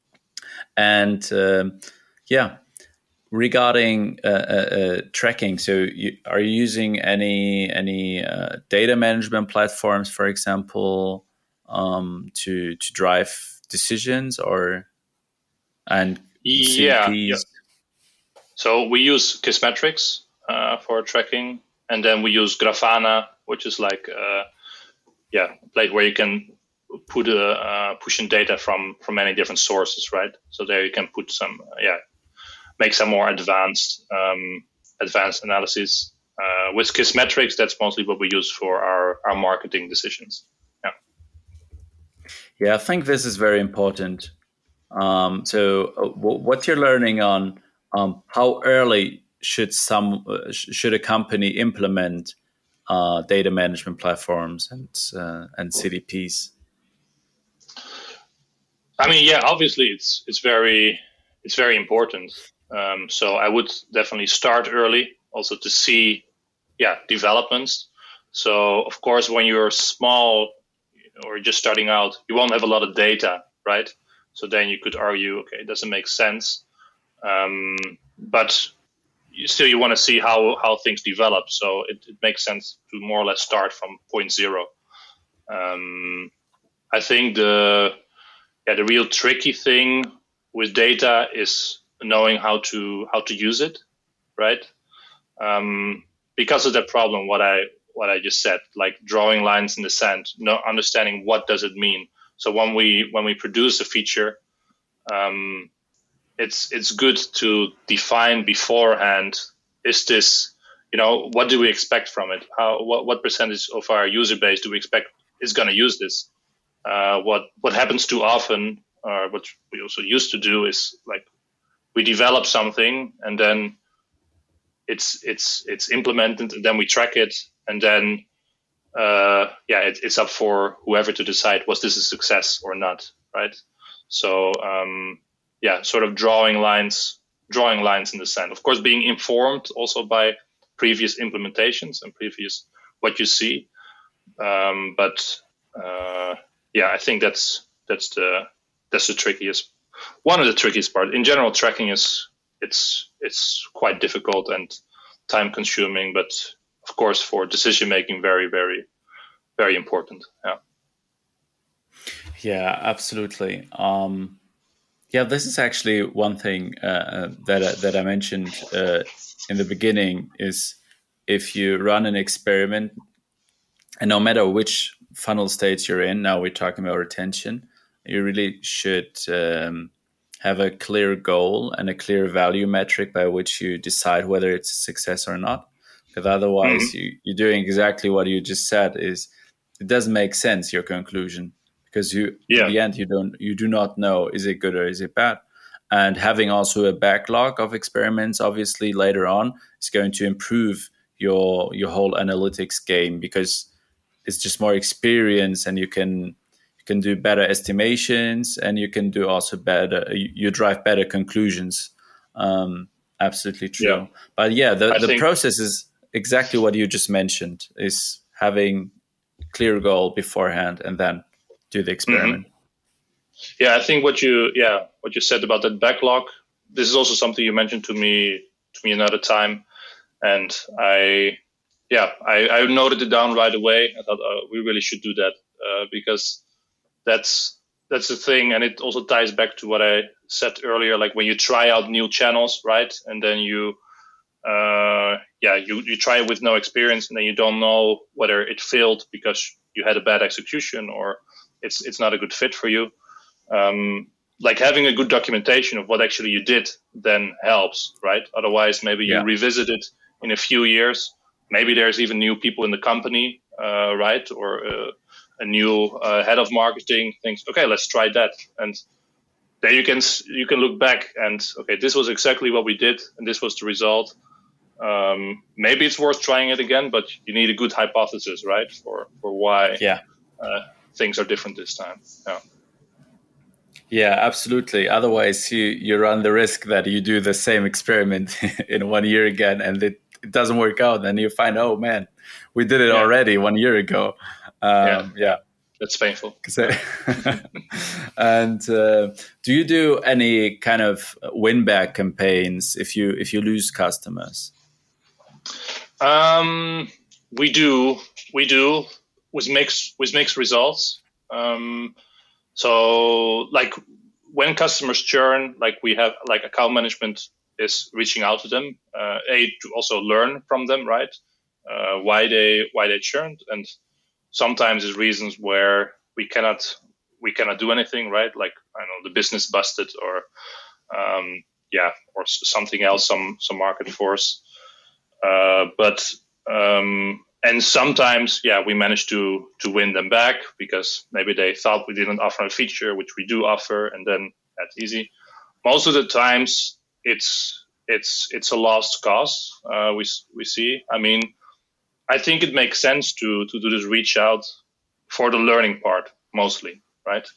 and um, yeah, regarding uh, uh, uh, tracking, so you, are you using any any uh, data management platforms, for example, um, to to drive decisions or and yeah, yeah. So we use Kissmetrics uh, for tracking, and then we use Grafana, which is like uh, yeah, a place where you can put a uh, push in data from from many different sources, right? So there you can put some uh, yeah. make some more advanced um, advanced analysis. Uh, with Kissmetrics, that's mostly what we use for our, our marketing decisions. Yeah. Yeah, I think this is very important. Um, so uh, w- what you're learning on um, how early should some uh, sh- should a company implement uh, data management platforms and uh, and C D Ps? I mean, yeah, obviously it's it's very it's very important. Um, so I would definitely start early, also to see, yeah, developments. So of course, when you're small or just starting out, you won't have a lot of data, right? So then you could argue, okay, it doesn't make sense. Um, but you still, you want to see how, how things develop. So it, it makes sense to more or less start from point zero. Um, I think the, yeah, the real tricky thing with data is knowing how to how to use it, right? Um, because of that problem, what I what I just said, like drawing lines in the sand, no understanding what does it mean. So when we when we produce a feature, um, it's it's good to define beforehand. Is this, you know, what do we expect from it? How what what percentage of our user base do we expect is going to use this? Uh, what what happens too often, or what we also used to do, is like we develop something and then it's it's it's implemented, and then we track it, and then uh, yeah, it, it's up for whoever to decide was this a success or not, right? So um, yeah, sort of drawing lines drawing lines in the sand. Of course, being informed also by previous implementations and previous what you see. Um, but uh, yeah, I think that's that's the that's the trickiest one of the trickiest part. In general, tracking is it's it's quite difficult and time consuming, but of course for decision making, very very very important. Yeah. Yeah, absolutely. Um, yeah, this is actually one thing uh, that I, that I mentioned uh, in the beginning is if you run an experiment, and no matter which funnel stage you're in, now we're talking about retention, you really should um, have a clear goal and a clear value metric by which you decide whether it's a success or not. Because otherwise, mm-hmm. you, you're doing exactly what you just said. Is it doesn't make sense, your conclusion. Because you, yeah. in the end, you don't, you do not know, is it good or is it bad? And having also a backlog of experiments, obviously later on, is going to improve your your whole analytics game, because it's just more experience, and you can you can do better estimations, and you can do also better. You, you drive better conclusions. Um, absolutely true. Yeah. But yeah, the, the think... process is exactly what you just mentioned: is having clear goal beforehand and then do the experiment. Mm-hmm. Yeah, I think what you yeah what you said about that backlog. This is also something you mentioned to me to me another time, and I yeah I, I noted it down right away. I thought uh, we really should do that uh, because that's that's the thing, and it also ties back to what I said earlier. Like when you try out new channels, right, and then you uh, yeah you you try it with no experience, and then you don't know whether it failed because you had a bad execution or it's it's not a good fit for you. Um, like having a good documentation of what actually you did then helps, right? Otherwise, maybe you yeah. revisit it in a few years. Maybe there's even new people in the company, uh, right? Or uh, a new uh, head of marketing thinks, okay, let's try that. And then you can you can look back and, okay, this was exactly what we did and this was the result. Um, maybe it's worth trying it again, but you need a good hypothesis, right? For, for why yeah. uh, things are different this time. Yeah. Yeah, absolutely. Otherwise, you, you run the risk that you do the same experiment in one year again, and it, it doesn't work out. And you find, oh, man, we did it yeah. already one year ago. Um, yeah. yeah. That's painful. And uh, do you do any kind of win-back campaigns if you if you lose customers? Um, we do. We do with mixed with mixed results. Um, So like when customers churn, like we have like account management is reaching out to them, uh, a to also learn from them, right? Uh, why they why they churned, and sometimes there's reasons where we cannot we cannot do anything, right? Like I don't know, the business busted, or um, yeah, or something else, some some market force. Uh, but um, And sometimes, yeah, we manage to to win them back because maybe they thought we didn't offer a feature, which we do offer, and then that's easy. Most of the times, it's it's it's a lost cause. Uh, we we see. I mean, I think it makes sense to to do this reach out for the learning part mostly, right?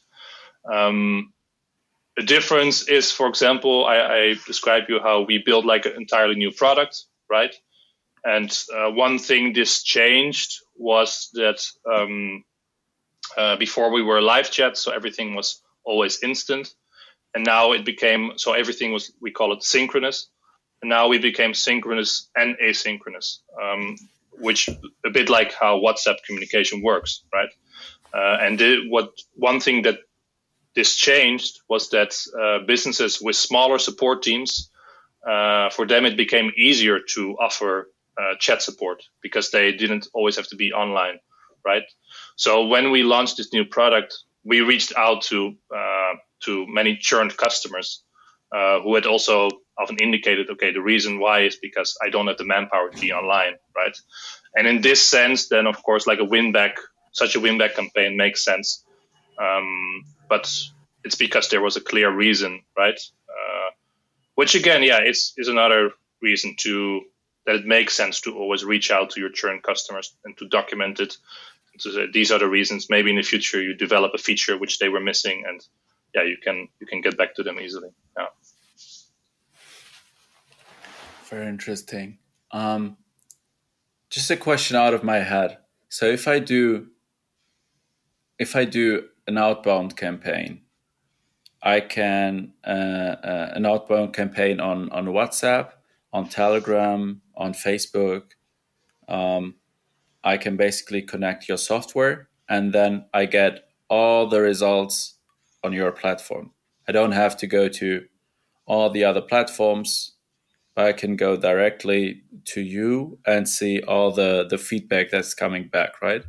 Um, the difference is, for example, I, I describe you how we build like an entirely new product, right? And uh, one thing this changed was that um, uh, before we were live chat, so everything was always instant. And now it became, so everything was, we call it synchronous. And now we became synchronous and asynchronous, um, which a bit like how WhatsApp communication works, right? Uh, and the, what one thing that this changed was that uh, businesses with smaller support teams, uh, for them it became easier to offer Uh, chat support because they didn't always have to be online, right? So when we launched this new product, we reached out to uh, to many churned customers uh, who had also often indicated, okay, the reason why is because I don't have the manpower to be online, right? And in this sense, then of course, like a win back, such a win back campaign makes sense, um, but it's because there was a clear reason, right? Uh, which again, yeah, it's is another reason to. That it makes sense to always reach out to your churn customers and to document it. To say, these are the reasons. Maybe in the future you develop a feature which they were missing, and yeah, you can you can get back to them easily. Yeah. Very interesting. Um, just a question out of my head. So if I do, if I do an outbound campaign, I can uh, uh, an outbound campaign on on WhatsApp, on Telegram, on Facebook. Um, I can basically connect your software, and then I get all the results on your platform. I don't have to go to all the other platforms. I can go directly to you and see all the, the feedback that's coming back, right?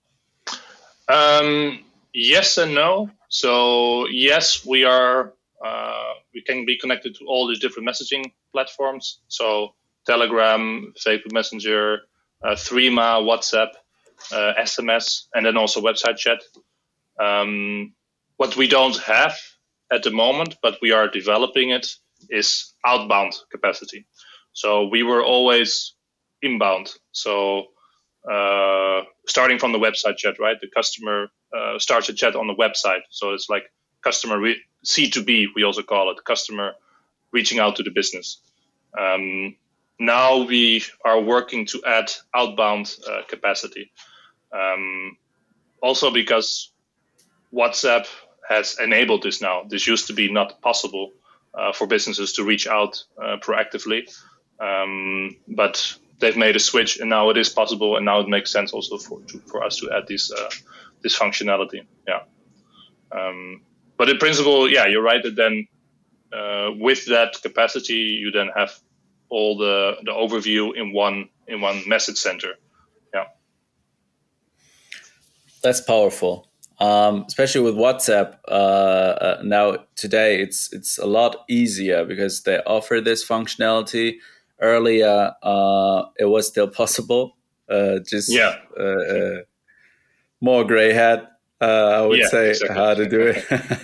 Um, yes and no. So yes, we are. Uh, we can be connected to all these different messaging platforms. So Telegram, Facebook Messenger, uh, Threema, WhatsApp, uh, S M S, and then also website chat. Um, what we don't have at the moment, but we are developing it, is outbound capacity. So we were always inbound. So uh, starting from the website chat, right? The customer uh, starts a chat on the website. So it's like customer re- C two B, we also call it, customer reaching out to the business. Um, now we are working to add outbound uh, capacity. Um, also because WhatsApp has enabled this now. This used to be not possible uh, for businesses to reach out uh, proactively. Um, but they've made a switch, and now it is possible, and now it makes sense also for to, for us to add this uh, this functionality. Yeah. Um, but in principle, yeah, you're right that then uh, with that capacity, you then have all the, the overview in one in one message center. Yeah. That's powerful. Um, especially with WhatsApp uh, uh, now today, it's it's a lot easier because they offer this functionality. Earlier, uh, it was still possible. Uh, just yeah. uh, uh, more gray hat, uh, I would yeah, say, exactly. how to do it.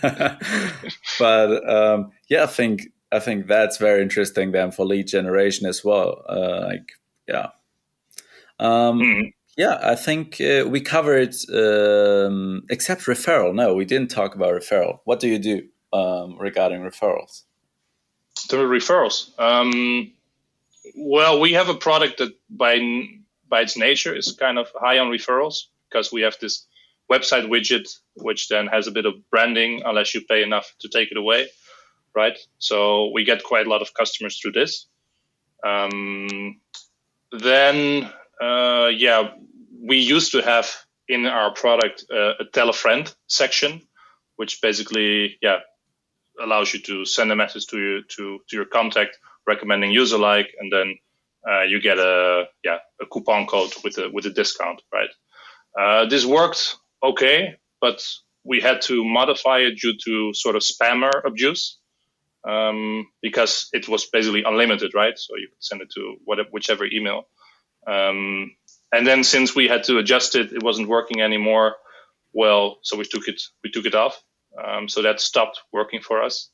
But um, yeah, I think I think that's very interesting then for lead generation as well. Uh, like, yeah. Um, mm-hmm. Yeah, I think uh, we covered, um, except referral. No, we didn't talk about referral. What do you do um, regarding referrals? The referrals. Um, well, we have a product that by by its nature is kind of high on referrals because we have this website widget, which then has a bit of branding unless you pay enough to take it away, right? So we get quite a lot of customers through this. Um, then... Uh, yeah, we used to have in our product uh, a tell a friend section, which basically, yeah, allows you to send a message to you to, to your contact recommending Userlike, and then uh, you get a yeah a coupon code with a with a discount, right? Uh, this worked okay, but we had to modify it due to sort of spammer abuse um, because it was basically unlimited, right? So you could send it to whatever, whichever email. Um, and then since we had to adjust it, it wasn't working anymore. Well, so we took it, we took it off. Um, so that stopped working for us.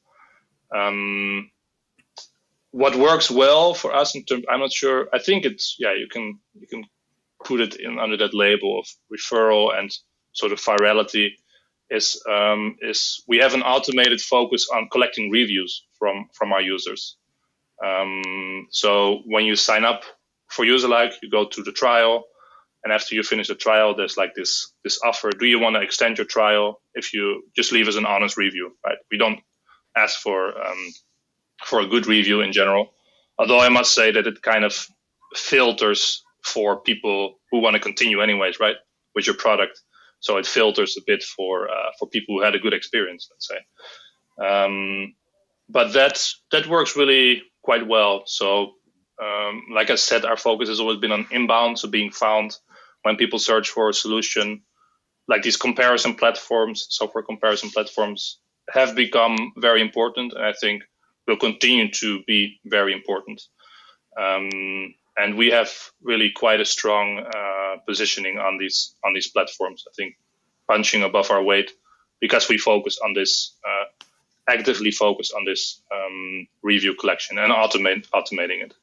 Um, what works well for us in terms, I'm not sure. I think it's, yeah, you can, you can put it in under that label of referral and sort of virality is, um, is we have an automated focus on collecting reviews from, from our users. Um, so when you sign up for Userlike, you go to the trial, and after you finish the trial, there's like this this offer. Do you want to extend your trial if you just leave us an honest review, right? We don't ask for um, for a good review in general, although I must say that it kind of filters for people who want to continue anyways, right, with your product. So it filters a bit for uh, for people who had a good experience, let's say. Um, but that that works really quite well. So. Um, like I said, our focus has always been on inbound, so being found when people search for a solution. Like these comparison platforms, software comparison platforms, have become very important, and I think will continue to be very important. Um, and we have really quite a strong uh, positioning on these on these platforms. I think punching above our weight because we focus on this, uh, actively focus on this um, review collection and automate automating it.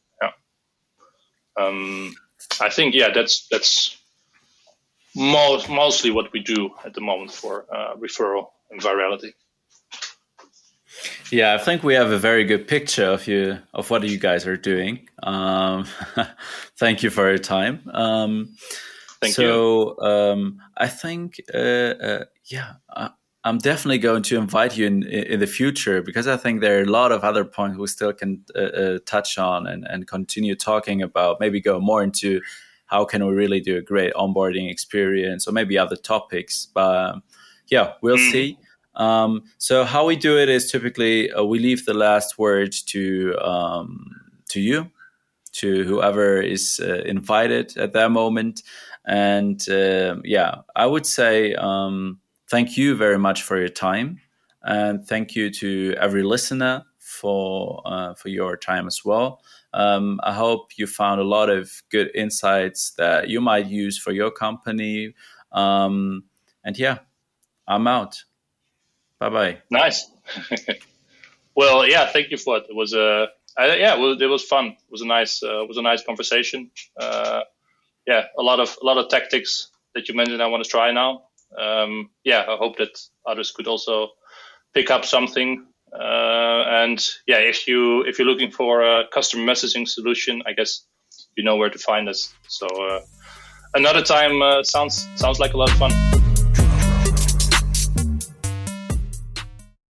Um, I think, yeah, that's that's most, mostly what we do at the moment for uh, referral and virality. Yeah, I think we have a very good picture of you, of what you guys are doing. Um, thank you for your time. Um, Thank so, you. So um, I think, uh, uh, yeah, I, I'm definitely going to invite you in, in the future, because I think there are a lot of other points we still can uh, uh, touch on and, and continue talking about, maybe go more into how can we really do a great onboarding experience, or maybe other topics. But um, yeah, we'll mm. see. Um, so how we do it is typically uh, we leave the last word to um, to you, to whoever is uh, invited at that moment. And uh, yeah, I would say um, thank you very much for your time, and thank you to every listener for uh, for your time as well. Um, I hope you found a lot of good insights that you might use for your company. Um, and yeah, I'm out. Bye-bye. Nice. Well, yeah, thank you for it. It was a, uh, yeah, well, it was fun. It was a nice, uh, it was a nice conversation. Uh, yeah, a lot of, a lot of tactics that you mentioned I want to try now. Um, yeah, I hope that others could also pick up something. Uh, and yeah, if you, if you're looking for a customer messaging solution, I guess you know where to find us. So, uh, another time, uh, sounds, sounds like a lot of fun.